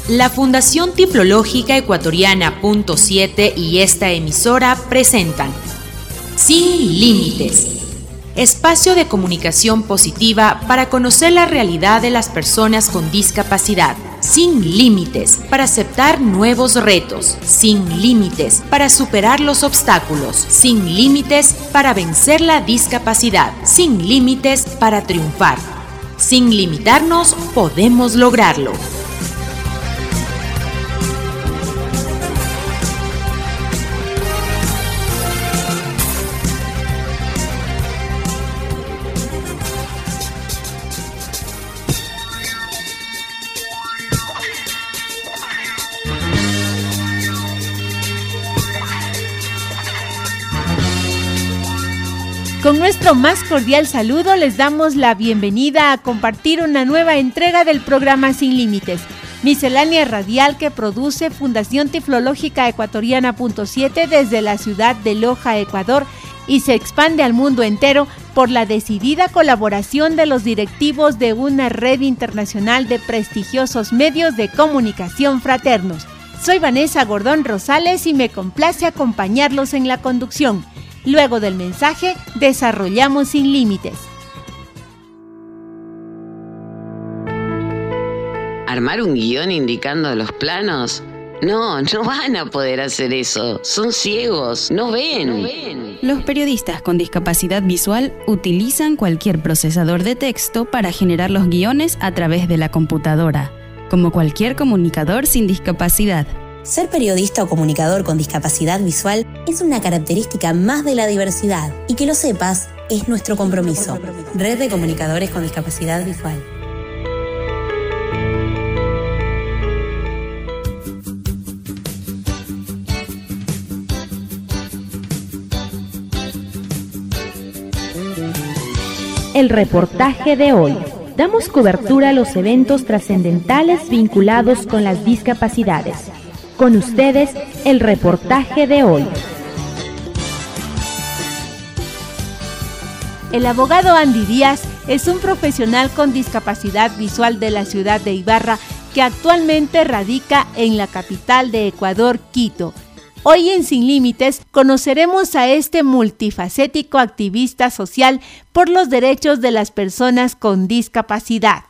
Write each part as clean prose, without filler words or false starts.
La Fundación Tiflológica Ecuatoriana Punto 7 y esta emisora presentan Sin Límites, espacio de comunicación positiva para conocer la realidad de las personas con discapacidad. Sin límites para aceptar nuevos retos. Sin límites para superar los obstáculos. Sin límites para vencer la discapacidad. Sin límites para triunfar. Sin limitarnos podemos lograrlo. Con nuestro más cordial saludo les damos la bienvenida a compartir una nueva entrega del programa Sin Límites, miscelánea radial que produce Fundación Tiflológica Ecuatoriana Punto 7 desde la ciudad de Loja, Ecuador, y se expande al mundo entero por la decidida colaboración de los directivos de una red internacional de prestigiosos medios de comunicación fraternos. Soy Vanessa Gordón Rosales y me complace acompañarlos en la conducción. Luego del mensaje, desarrollamos Sin Límites. ¿Armar un guión indicando los planos? No van a poder hacer eso. Son ciegos, no ven. Los periodistas con discapacidad visual utilizan cualquier procesador de texto para generar los guiones a través de la computadora, como cualquier comunicador sin discapacidad. Ser periodista o comunicador con discapacidad visual es una característica más de la diversidad y que lo sepas es nuestro compromiso. Red de Comunicadores con Discapacidad Visual. El reportaje de hoy. Damos cobertura a los eventos trascendentales vinculados con las discapacidades. Con ustedes, el reportaje de hoy. El abogado Andy Díaz es un profesional con discapacidad visual de la ciudad de Ibarra que actualmente radica en la capital de Ecuador, Quito. Hoy en Sin Límites conoceremos a este multifacético activista social por los derechos de las personas con discapacidad.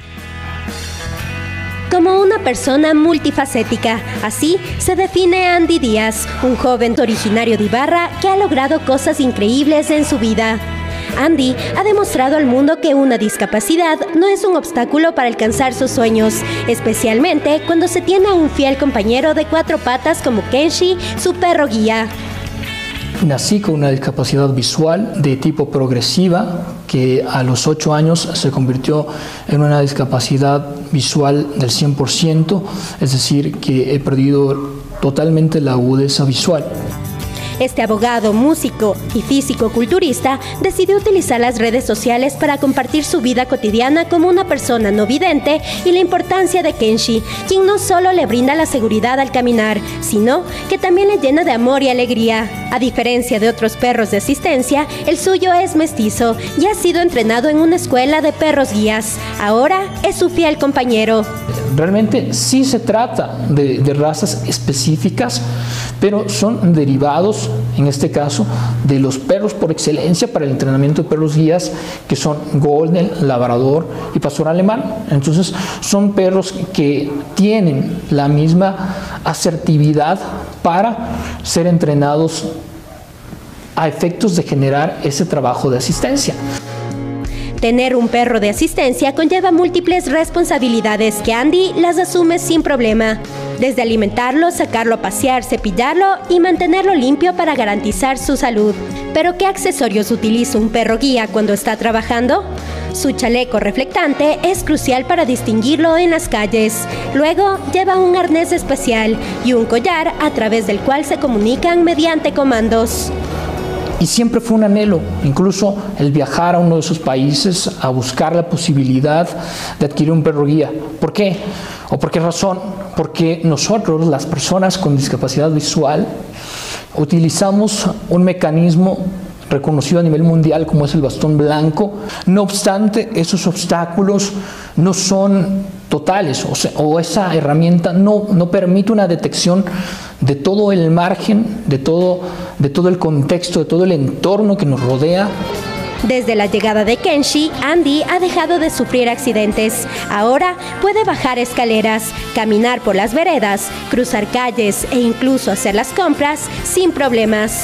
Como una persona multifacética, así se define Andy Díaz, un joven originario de Ibarra que ha logrado cosas increíbles en su vida. Andy ha demostrado al mundo que una discapacidad no es un obstáculo para alcanzar sus sueños, especialmente cuando se tiene a un fiel compañero de 4 patas como Kenshi, su perro guía. Nací con una discapacidad visual de tipo progresiva que a los 8 años se convirtió en una discapacidad visual del 100%, es decir, que he perdido totalmente la agudeza visual. Este abogado, músico y físico-culturista decidió utilizar las redes sociales para compartir su vida cotidiana como una persona no vidente y la importancia de Kenshi, quien no solo le brinda la seguridad al caminar, sino que también le llena de amor y alegría. A diferencia de otros perros de asistencia, el suyo es mestizo y ha sido entrenado en una escuela de perros guías. Ahora es su fiel compañero. Realmente sí se trata de razas específicas, pero son derivados, en este caso, de los perros por excelencia para el entrenamiento de perros guías, que son Golden, Labrador y Pastor Alemán. Entonces, son perros que tienen la misma asertividad para ser entrenados a efectos de generar ese trabajo de asistencia. Tener un perro de asistencia conlleva múltiples responsabilidades que Andy las asume sin problema. Desde alimentarlo, sacarlo a pasear, cepillarlo y mantenerlo limpio para garantizar su salud. ¿Pero qué accesorios utiliza un perro guía cuando está trabajando? Su chaleco reflectante es crucial para distinguirlo en las calles. Luego lleva un arnés especial y un collar a través del cual se comunican mediante comandos. Y siempre fue un anhelo, incluso el viajar a uno de esos países a buscar la posibilidad de adquirir un perro guía. ¿Por qué? ¿O por qué razón? Porque nosotros, las personas con discapacidad visual, utilizamos un mecanismo reconocido a nivel mundial como es el bastón blanco. No obstante, esos obstáculos no son totales, o esa herramienta no permite una detección de todo el margen, de todo el contexto, de todo el entorno que nos rodea. Desde la llegada de Kenshi, Andy ha dejado de sufrir accidentes. Ahora puede bajar escaleras, caminar por las veredas, cruzar calles e incluso hacer las compras sin problemas.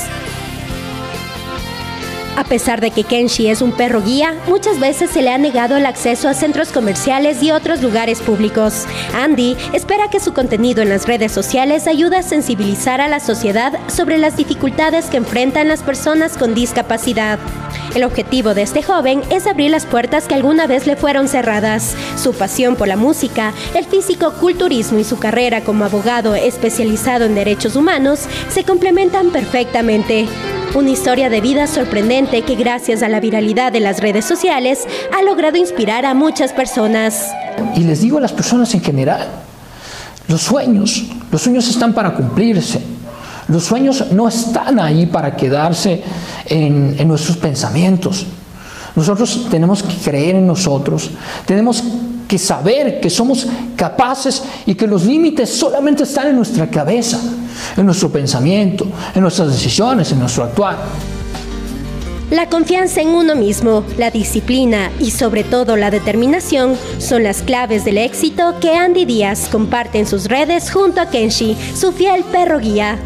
A pesar de que Kenshi es un perro guía, muchas veces se le ha negado el acceso a centros comerciales y otros lugares públicos. Andy espera que su contenido en las redes sociales ayude a sensibilizar a la sociedad sobre las dificultades que enfrentan las personas con discapacidad. El objetivo de este joven es abrir las puertas que alguna vez le fueron cerradas. Su pasión por la música, el físico-culturismo y su carrera como abogado especializado en derechos humanos se complementan perfectamente. Una historia de vida sorprendente que gracias a la viralidad de las redes sociales ha logrado inspirar a muchas personas. Y les digo a las personas en general, los sueños están para cumplirse. Los sueños no están ahí para quedarse en nuestros pensamientos. Nosotros tenemos que creer en nosotros, tenemos que saber que somos capaces y que los límites solamente están en nuestra cabeza, en nuestro pensamiento, en nuestras decisiones, en nuestro actuar. La confianza en uno mismo, la disciplina y sobre todo la determinación son las claves del éxito que Andy Díaz comparte en sus redes junto a Kenshi, su fiel perro guía.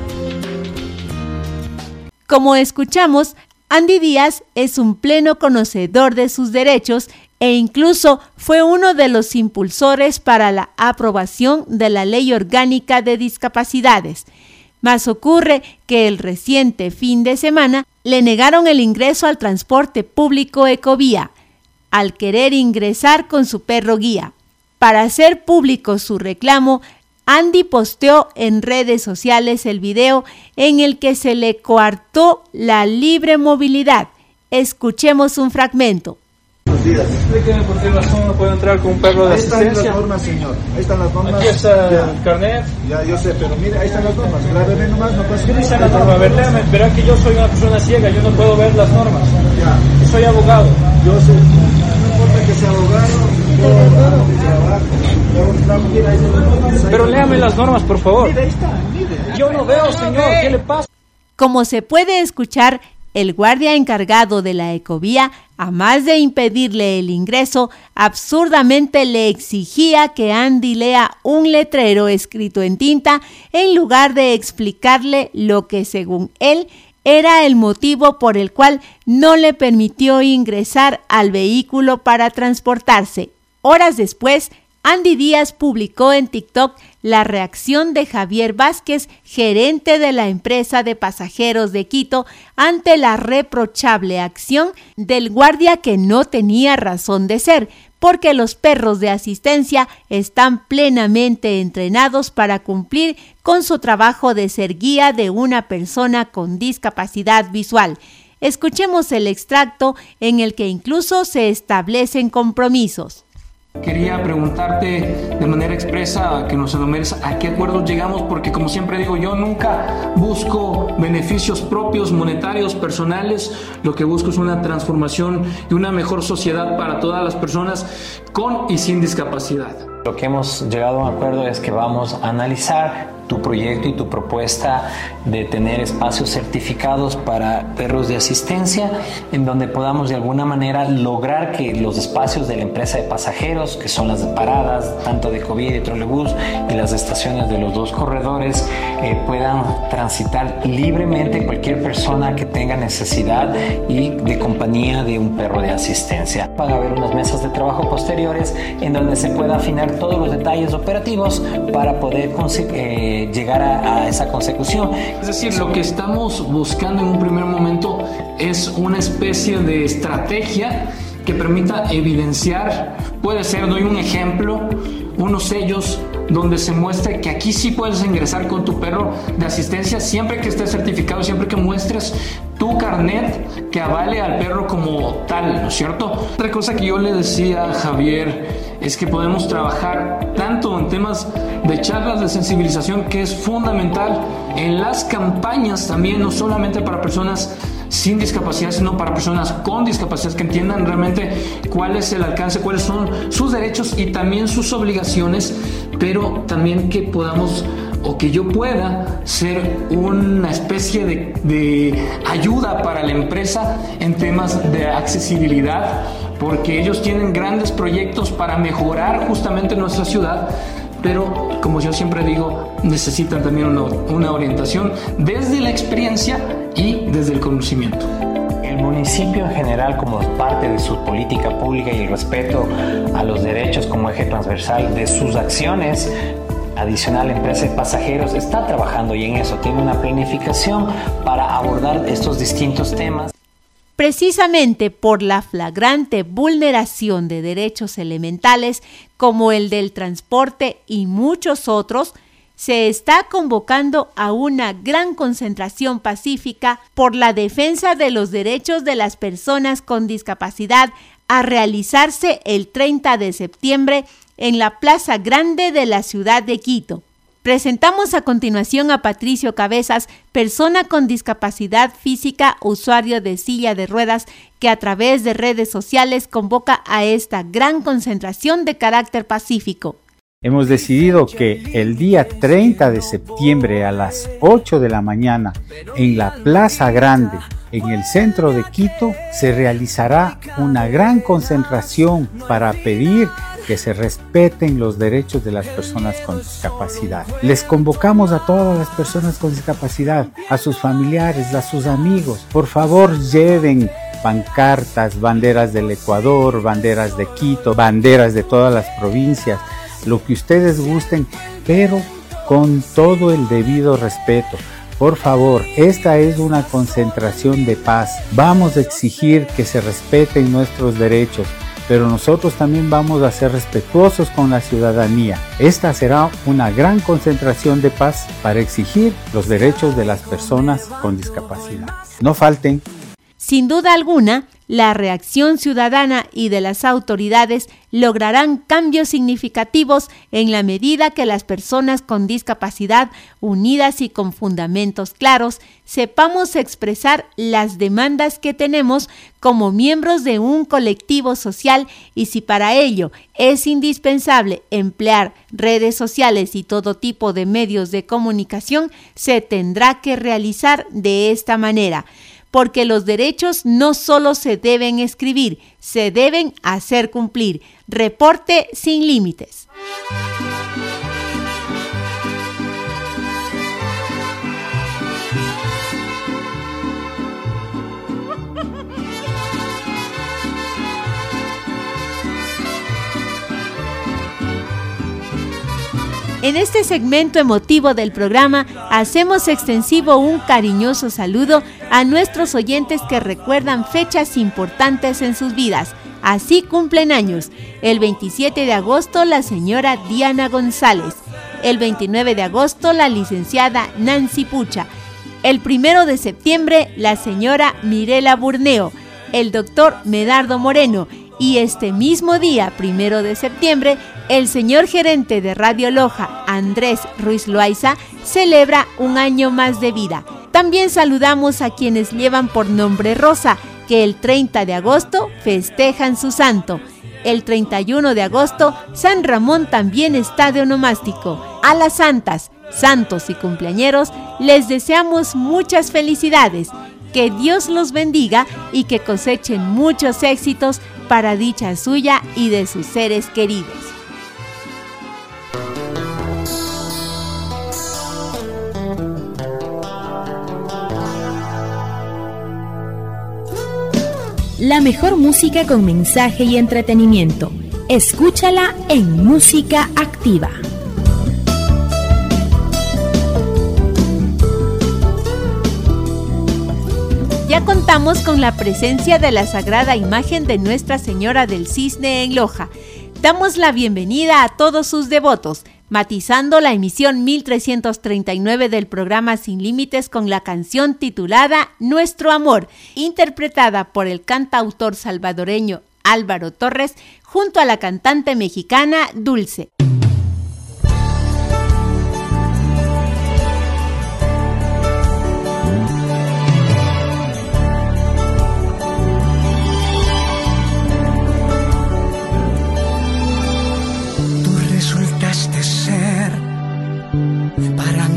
Como escuchamos, Andy Díaz es un pleno conocedor de sus derechos e incluso fue uno de los impulsores para la aprobación de la Ley Orgánica de Discapacidades. Mas ocurre que el reciente fin de semana le negaron el ingreso al transporte público Ecovía, al querer ingresar con su perro guía. Para hacer público su reclamo, Andy posteó en redes sociales el video en el que se le coartó la libre movilidad. Escuchemos un fragmento. Buenos días. Explíqueme por qué razón no puedo entrar con un perro de asistencia. Ahí están las normas, señor. Ahí están las normas. Aquí está el carnet. Ya, yo sé, pero mire, ahí están las normas. Grábeme nomás, no pasa. ¿Qué dice la norma? A ver, léame. Verá que yo soy una persona ciega, yo no puedo ver las normas. Ya. Soy abogado. Yo sé. No importa que sea abogado. Pero léame las normas, por favor. Mira, ahí está, mire. Yo no veo, señor. ¿Qué le pasa? Como se puede escuchar, el guardia encargado de la Ecovía, a más de impedirle el ingreso, absurdamente le exigía que Andy lea un letrero escrito en tinta en lugar de explicarle lo que, según él, era el motivo por el cual no le permitió ingresar al vehículo para transportarse. Horas después, Andy Díaz publicó en TikTok la reacción de Javier Vázquez, gerente de la empresa de pasajeros de Quito, ante la reprochable acción del guardia que no tenía razón de ser, porque los perros de asistencia están plenamente entrenados para cumplir con su trabajo de ser guía de una persona con discapacidad visual. Escuchemos el extracto en el que incluso se establecen compromisos. Quería preguntarte de manera expresa que nos enumeres a qué acuerdos llegamos, porque como siempre digo, yo nunca busco beneficios propios, monetarios, personales. Lo que busco es una transformación y una mejor sociedad para todas las personas con y sin discapacidad. Lo que hemos llegado a un acuerdo es que vamos a analizar tu proyecto y tu propuesta de tener espacios certificados para perros de asistencia, en donde podamos de alguna manera lograr que los espacios de la empresa de pasajeros, que son las de paradas, tanto de Ecovía y de trolebús, y las estaciones de los dos corredores, puedan transitar libremente cualquier persona que tenga necesidad y de compañía de un perro de asistencia. Van a haber unas mesas de trabajo posteriores en donde se pueda afinar todos los detalles operativos para poder llegar a esa consecución. Es decir, lo que estamos buscando en un primer momento es una especie de estrategia que permita evidenciar, puede ser, doy un ejemplo, unos sellos donde se muestre que aquí sí puedes ingresar con tu perro de asistencia siempre que esté certificado, siempre que muestres tu carnet que avale al perro como tal, ¿no es cierto? Otra cosa que yo le decía a Javier es que podemos trabajar tanto tanto en temas de charlas de sensibilización, que es fundamental, en las campañas también, no solamente para personas sin discapacidad, sino para personas con discapacidad, que entiendan realmente cuál es el alcance, cuáles son sus derechos y también sus obligaciones, pero también que podamos, o que yo pueda ser una especie de ayuda para la empresa en temas de accesibilidad, porque ellos tienen grandes proyectos para mejorar justamente nuestra ciudad, pero como yo siempre digo, necesitan también una orientación desde la experiencia y desde el conocimiento. El municipio en general, como parte de su política pública y el respeto a los derechos como eje transversal de sus acciones, adicional empresa de pasajeros, está trabajando y en eso tiene una planificación para abordar estos distintos temas. Precisamente por la flagrante vulneración de derechos elementales como el del transporte y muchos otros, se está convocando a una gran concentración pacífica por la defensa de los derechos de las personas con discapacidad a realizarse el 30 de septiembre en la Plaza Grande de la ciudad de Quito. Presentamos a continuación a Patricio Cabezas, persona con discapacidad física, usuario de silla de ruedas, que a través de redes sociales convoca a esta gran concentración de carácter pacífico. Hemos decidido que el día 30 de septiembre a las 8 de la mañana en la Plaza Grande, en el centro de Quito, se realizará una gran concentración para pedir que se respeten los derechos de las personas con discapacidad. Les convocamos a todas las personas con discapacidad, a sus familiares, a sus amigos. Por favor, lleven pancartas, banderas del Ecuador, banderas de Quito, banderas de todas las provincias, lo que ustedes gusten, pero con todo el debido respeto. Por favor, esta es una concentración de paz. Vamos a exigir que se respeten nuestros derechos, pero nosotros también vamos a ser respetuosos con la ciudadanía. Esta será una gran concentración de paz para exigir los derechos de las personas con discapacidad. No falten. Sin duda alguna, la reacción ciudadana y de las autoridades lograrán cambios significativos en la medida que las personas con discapacidad, unidas y con fundamentos claros, sepamos expresar las demandas que tenemos como miembros de un colectivo social, y si para ello es indispensable emplear redes sociales y todo tipo de medios de comunicación, se tendrá que realizar de esta manera. Porque los derechos no solo se deben escribir, se deben hacer cumplir. Reporte Sin Límites. En este segmento emotivo del programa hacemos extensivo un cariñoso saludo a nuestros oyentes que recuerdan fechas importantes en sus vidas. Así cumplen años. El 27 de agosto la señora Diana González. El 29 de agosto la licenciada Nancy Pucha. El 1 de septiembre la señora Mirela Burneo. El doctor Medardo Moreno. Y este mismo día, 1 de septiembre, el señor gerente de Radio Loja, Andrés Ruiz Loaiza, celebra un año más de vida. También saludamos a quienes llevan por nombre Rosa, que el 30 de agosto festejan su santo. El 31 de agosto, San Ramón también está de onomástico. A las santas, santos y cumpleañeros, les deseamos muchas felicidades. Que Dios los bendiga y que cosechen muchos éxitos para dicha suya y de sus seres queridos. La mejor música con mensaje y entretenimiento. Escúchala en Música Activa. Ya contamos con la presencia de la sagrada imagen de Nuestra Señora del Cisne en Loja. Damos la bienvenida a todos sus devotos, matizando la emisión 1339 del programa Sin Límites con la canción titulada Nuestro Amor, interpretada por el cantautor salvadoreño Álvaro Torres junto a la cantante mexicana Dulce.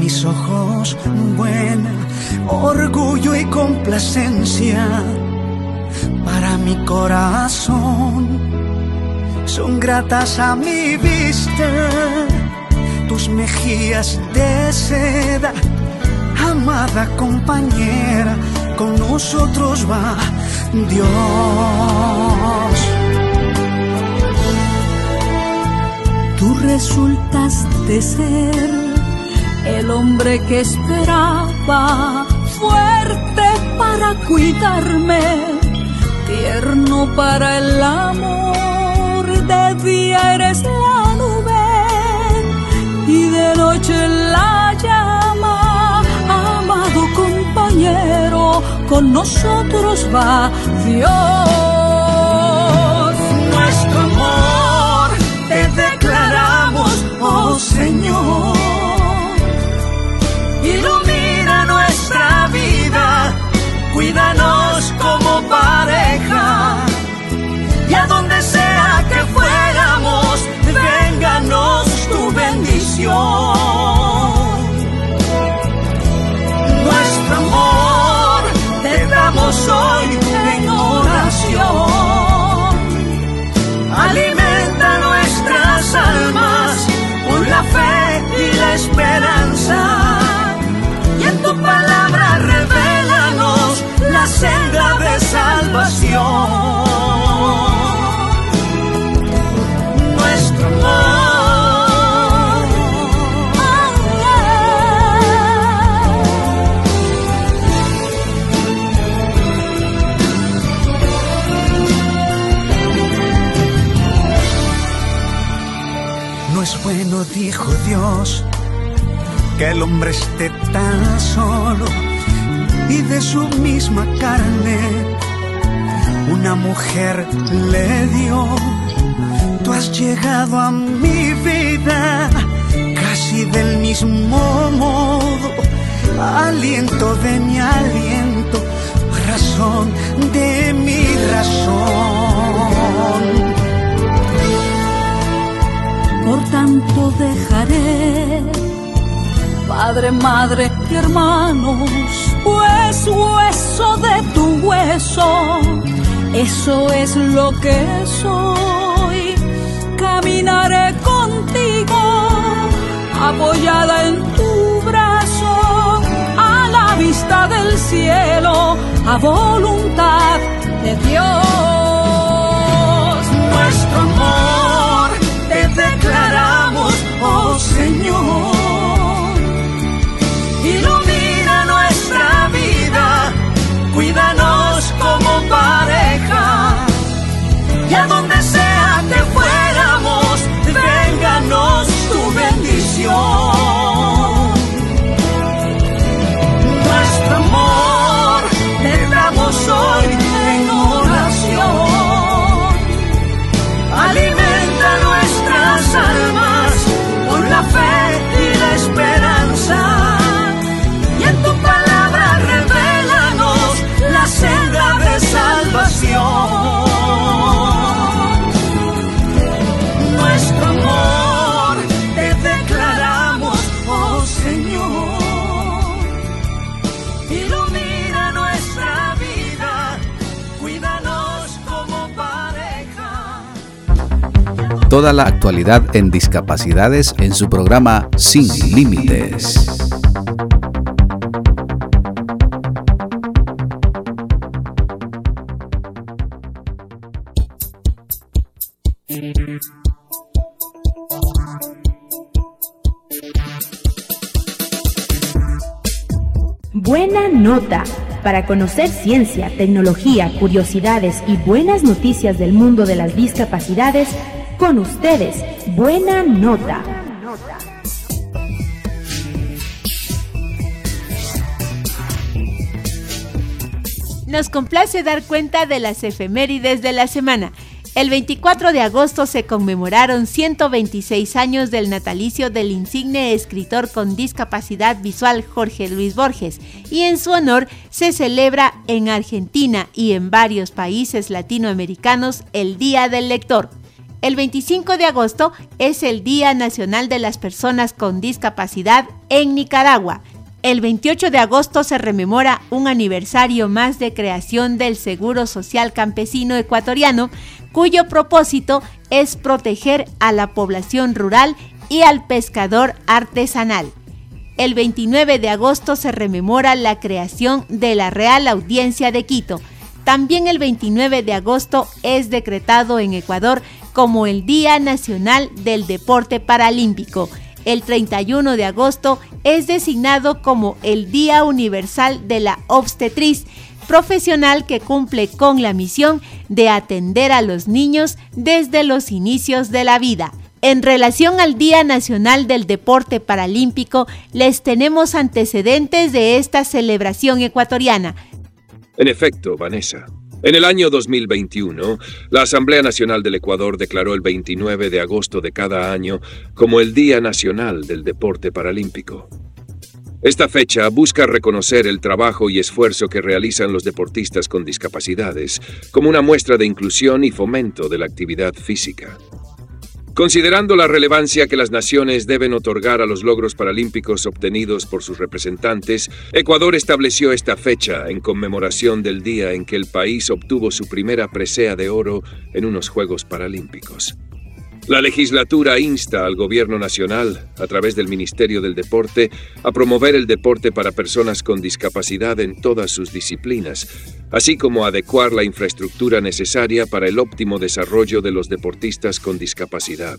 mis ojos buena, orgullo y complacencia. Para mi corazón son gratas a mi vista tus mejillas de seda, amada compañera, con nosotros va Dios. Tú resultaste ser el hombre que esperaba, fuerte para cuidarme, tierno para el amor. De día eres la nube y de noche la llama. Amado compañero, con nosotros va Dios. Nuestro amor te declaramos, oh Señor. Ilumina nuestra vida, cuídanos como pareja, y a donde sea que fuéramos, vénganos tu bendición. Nuestro amor te damos hoy en oración. Alimenta nuestras almas con la fe y la esperanza, y en tu palabra revélanos la senda de salvación. Nuestro amor. No es bueno, dijo Dios, que el hombre esté tan solo, y de su misma carne una mujer le dio. Tú has llegado a mi vida casi del mismo modo, aliento de mi aliento, razón de mi razón. Por tanto dejaré padre, madre y hermanos, pues hueso de tu hueso, eso es lo que soy. Caminaré contigo, apoyada en tu brazo, a la vista del cielo, a voluntad de Dios. Nuestro amor te declaramos, oh Señor. Ilumina nuestra vida, cuídanos como pareja, y a donde sea que fuéramos, vénganos tu bendición. Nuestro amor te damos hoy en oración. Alimenta nuestras almas con la fe y la esperanza, y en tu palabra revélanos la senda de salvación. Nuestro amor te declaramos, oh Señor. Ilumina nuestra vida, cuídanos como pareja. Toda la actualidad en discapacidades en su programa Sin Límites. Buena nota. Para conocer ciencia, tecnología, curiosidades y buenas noticias del mundo de las discapacidades, con ustedes, Buena Nota. Nos complace dar cuenta de las efemérides de la semana. El 24 de agosto se conmemoraron 126 años del natalicio del insigne escritor con discapacidad visual Jorge Luis Borges, y en su honor se celebra en Argentina y en varios países latinoamericanos el Día del Lector. El 25 de agosto es el Día Nacional de las Personas con Discapacidad en Nicaragua. El 28 de agosto se rememora un aniversario más de creación del Seguro Social Campesino Ecuatoriano, cuyo propósito es proteger a la población rural y al pescador artesanal. El 29 de agosto se rememora la creación de la Real Audiencia de Quito. También el 29 de agosto es decretado en Ecuador como el Día Nacional del Deporte Paralímpico. El 31 de agosto es designado como el Día Universal de la Obstetriz, profesional que cumple con la misión de atender a los niños desde los inicios de la vida. En relación al Día Nacional del Deporte Paralímpico, les tenemos antecedentes de esta celebración ecuatoriana. En efecto, Vanessa, en el año 2021, la Asamblea Nacional del Ecuador declaró el 29 de agosto de cada año como el Día Nacional del Deporte Paralímpico. Esta fecha busca reconocer el trabajo y esfuerzo que realizan los deportistas con discapacidades como una muestra de inclusión y fomento de la actividad física. Considerando la relevancia que las naciones deben otorgar a los logros paralímpicos obtenidos por sus representantes, Ecuador estableció esta fecha en conmemoración del día en que el país obtuvo su primera presea de oro en unos Juegos Paralímpicos. La legislatura insta al Gobierno Nacional, a través del Ministerio del Deporte, a promover el deporte para personas con discapacidad en todas sus disciplinas, así como adecuar la infraestructura necesaria para el óptimo desarrollo de los deportistas con discapacidad.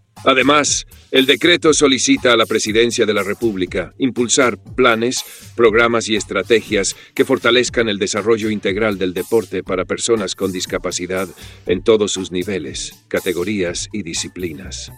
Además, el decreto solicita a la Presidencia de la República impulsar planes, programas y estrategias que fortalezcan el desarrollo integral del deporte para personas con discapacidad en todos sus niveles, categorías y disciplinas.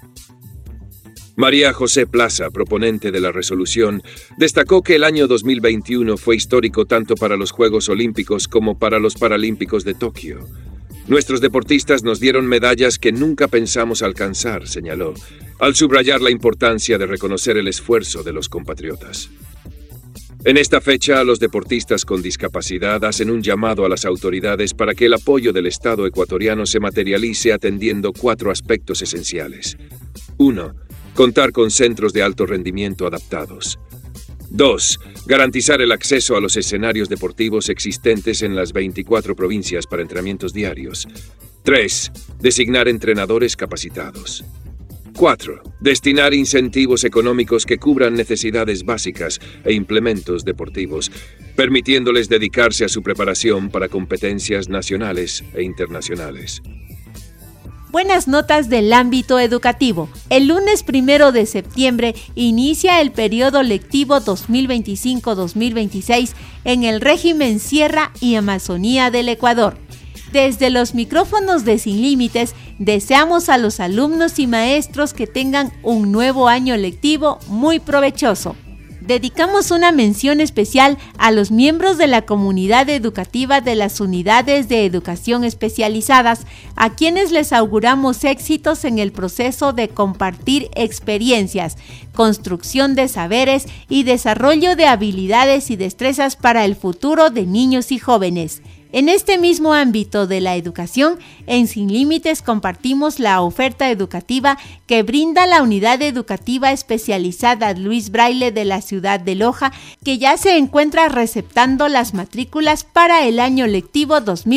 María José Plaza, proponente de la resolución, destacó que el año 2021 fue histórico tanto para los Juegos Olímpicos como para los Paralímpicos de Tokio. Nuestros deportistas nos dieron medallas que nunca pensamos alcanzar, señaló, al subrayar la importancia de reconocer el esfuerzo de los compatriotas. En esta fecha, los deportistas con discapacidad hacen un llamado a las autoridades para que el apoyo del Estado ecuatoriano se materialice atendiendo 4 aspectos esenciales. 1. Contar con centros de alto rendimiento adaptados. 2. Garantizar el acceso a los escenarios deportivos existentes en las 24 provincias para entrenamientos diarios. 3. Designar entrenadores capacitados. 4. Destinar incentivos económicos que cubran necesidades básicas e implementos deportivos, permitiéndoles dedicarse a su preparación para competencias nacionales e internacionales. Buenas notas del ámbito educativo. El lunes 1 de septiembre inicia el periodo lectivo 2025-2026 en el régimen Sierra y Amazonía del Ecuador. Desde los micrófonos de Sin Límites, deseamos a los alumnos y maestros que tengan un nuevo año lectivo muy provechoso. Dedicamos una mención especial a los miembros de la comunidad educativa de las unidades de educación especializadas, a quienes les auguramos éxitos en el proceso de compartir experiencias, construcción de saberes y desarrollo de habilidades y destrezas para el futuro de niños y jóvenes. En este mismo ámbito de la educación, en Sin Límites compartimos la oferta educativa que brinda la Unidad Educativa Especializada Luis Braille de la ciudad de Loja, que ya se encuentra receptando las matrículas para el año lectivo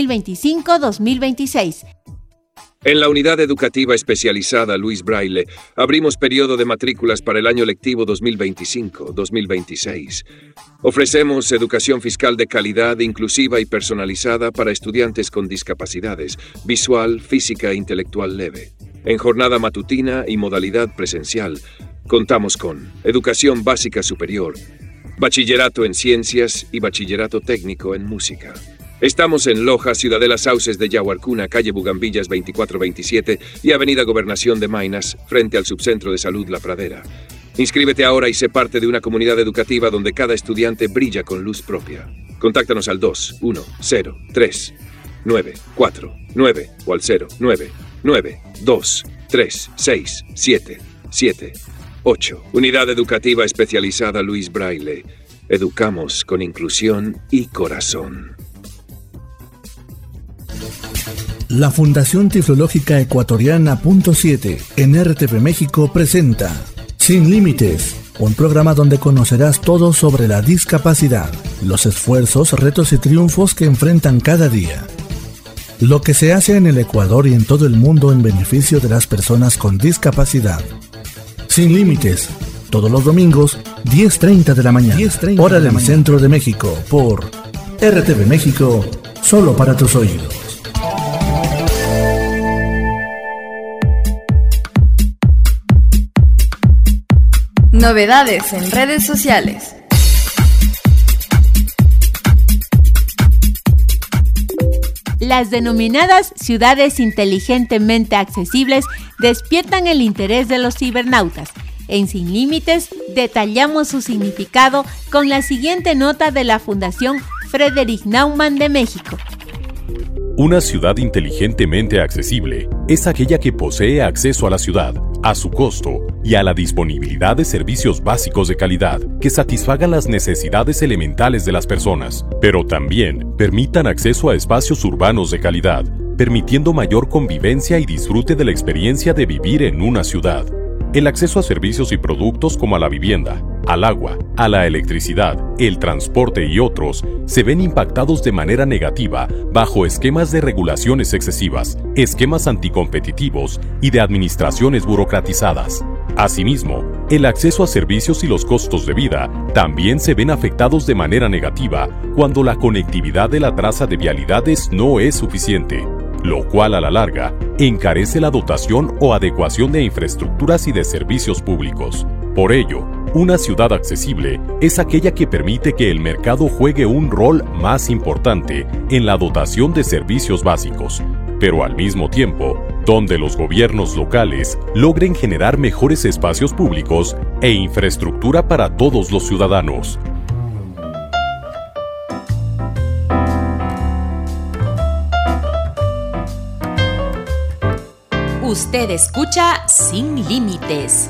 2025-2026. En la Unidad Educativa Especializada Luis Braille abrimos periodo de matrículas para el año lectivo 2025-2026. Ofrecemos educación fiscal de calidad, inclusiva y personalizada para estudiantes con discapacidades visual, física e intelectual leve. En jornada matutina y modalidad presencial, contamos con educación básica superior, bachillerato en ciencias y bachillerato técnico en música. Estamos en Loja, Ciudadela Sauces de Yaguarcuna, calle Bugambillas 2427 y avenida Gobernación de Maynas, frente al Subcentro de Salud La Pradera. Inscríbete ahora y sé parte de una comunidad educativa donde cada estudiante brilla con luz propia. Contáctanos al 2103949 o al 099236778. Unidad Educativa Especializada Luis Braille. Educamos con inclusión y corazón. La Fundación Tiflológica Ecuatoriana .7 en RTV México presenta Sin Límites, un programa donde conocerás todo sobre la discapacidad, los esfuerzos, retos y triunfos que enfrentan cada día. Lo que se hace en el Ecuador y en todo el mundo en beneficio de las personas con discapacidad. Sin Límites, todos los domingos, 10:30 de la mañana, hora del centro de México, por RTV México, solo para tus oídos. Novedades en redes sociales. Las denominadas ciudades inteligentemente accesibles despiertan el interés de los cibernautas. En Sin Límites detallamos su significado con la siguiente nota de la Fundación Friedrich Naumann de México. Una ciudad inteligentemente accesible es aquella que posee acceso a la ciudad, a su costo y a la disponibilidad de servicios básicos de calidad que satisfagan las necesidades elementales de las personas, pero también permitan acceso a espacios urbanos de calidad, permitiendo mayor convivencia y disfrute de la experiencia de vivir en una ciudad. El acceso a servicios y productos como a la vivienda, al agua, a la electricidad, el transporte y otros se ven impactados de manera negativa bajo esquemas de regulaciones excesivas, esquemas anticompetitivos y de administraciones burocratizadas. Asimismo, el acceso a servicios y los costos de vida también se ven afectados de manera negativa cuando la conectividad de la traza de vialidades no es suficiente, lo cual a la larga encarece la dotación o adecuación de infraestructuras y de servicios públicos. Por ello, una ciudad accesible es aquella que permite que el mercado juegue un rol más importante en la dotación de servicios básicos, pero al mismo tiempo, donde los gobiernos locales logren generar mejores espacios públicos e infraestructura para todos los ciudadanos. Usted escucha Sin Límites.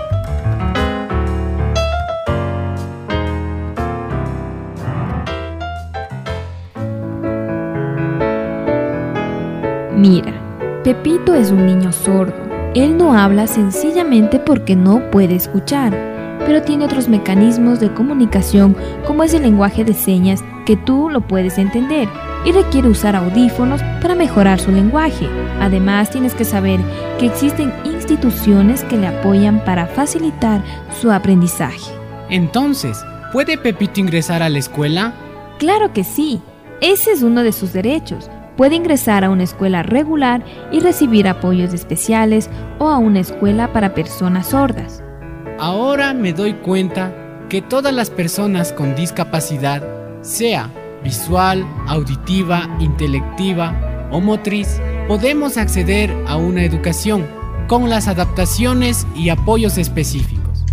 Mira, Pepito es un niño sordo. Él no habla sencillamente porque no puede escuchar, pero tiene otros mecanismos de comunicación como es el lenguaje de señas que tú lo puedes entender y requiere usar audífonos para mejorar su lenguaje. Además, tienes que saber que existen instituciones que le apoyan para facilitar su aprendizaje. Entonces, ¿puede Pepito ingresar a la escuela? Claro que sí. Ese es uno de sus derechos. Puede ingresar a una escuela regular y recibir apoyos especiales o a una escuela para personas sordas. Ahora me doy cuenta que todas las personas con discapacidad, sea visual, auditiva, intelectiva o motriz, podemos acceder a una educación con las adaptaciones y apoyos específicos.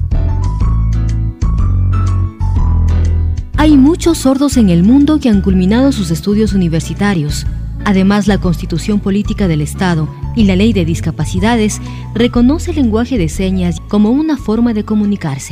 Hay muchos sordos en el mundo que han culminado sus estudios universitarios. Además, la Constitución Política del Estado y la Ley de Discapacidades reconoce el lenguaje de señas como una forma de comunicarse.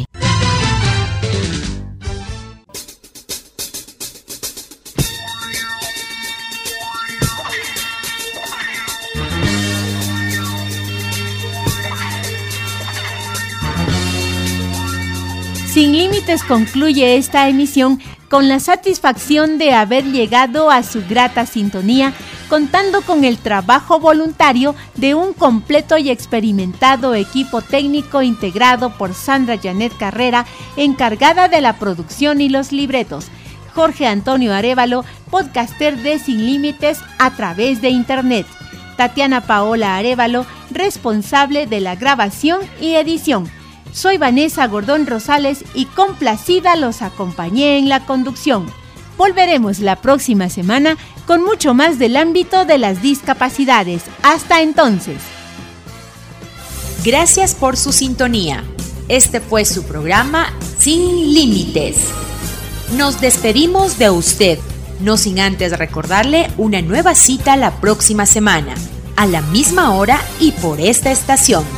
Sin Límites concluye esta emisión con la satisfacción de haber llegado a su grata sintonía, contando con el trabajo voluntario de un completo y experimentado equipo técnico integrado por Sandra Janet Carrera, encargada de la producción y los libretos, Jorge Antonio Arévalo, podcaster de Sin Límites a través de Internet, Tatiana Paola Arévalo, responsable de la grabación y edición. Soy Vanessa Gordón Rosales y complacida los acompañé en la conducción. Volveremos la próxima semana con mucho más del ámbito de las discapacidades. Hasta entonces. Gracias por su sintonía. Este fue su programa Sin Límites. Nos despedimos de usted, no sin antes recordarle una nueva cita la próxima semana, a la misma hora y por esta estación.